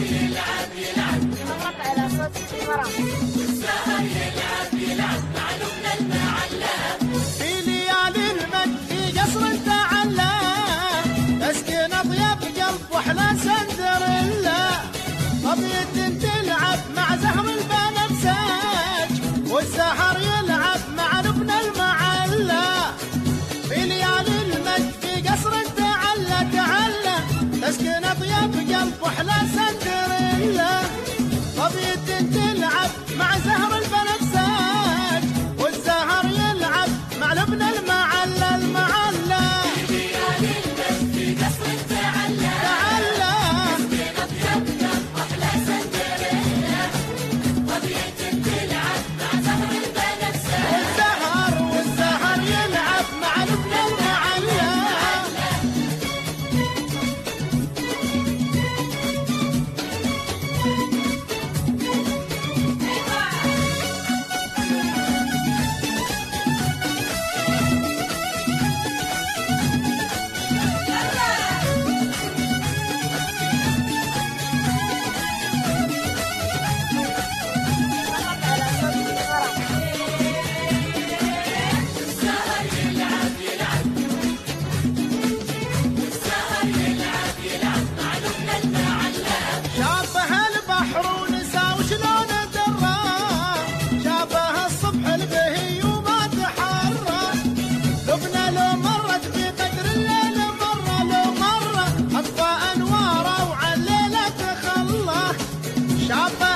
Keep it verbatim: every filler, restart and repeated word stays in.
يلعب يلعب مرت على صوت المرأة. والسهر يلعب يلعب مع لبنى المعلى. في ليالي المجد في قصر تعلى تسكن اطيب قلب واحلى سندريلا. طبيعة تلعب مع زهر البنفسج والسحر يلعب مع لبنى المعلى. في ليالي المجد في قصر تعلى تعلى تسكن اطيب قلب واحلى سندريلا. طبيعة تلعب مع زهر البنفسج والسحر يلعب مع لبنى المعلى المعلى. في ليالي المجد في قصر تعلى تعلى تسكن أطيب قلب وأحلى سندريلا. طبيعة تلعب مع زهر البنفسج والسحر والسحر يلعب مع لبنى المعلى. مرت على صوت المرأة. السهر يلعب يلعب السهر يلعب يلعب مع لبنى المعلى. شابه البحر ونسى وشلون درى شابه الصبح البهي وما تحرى. لبنى لو مرت بقدر الليل مرة لو مرة أطفى أنواره وعليلة تخلى. شابه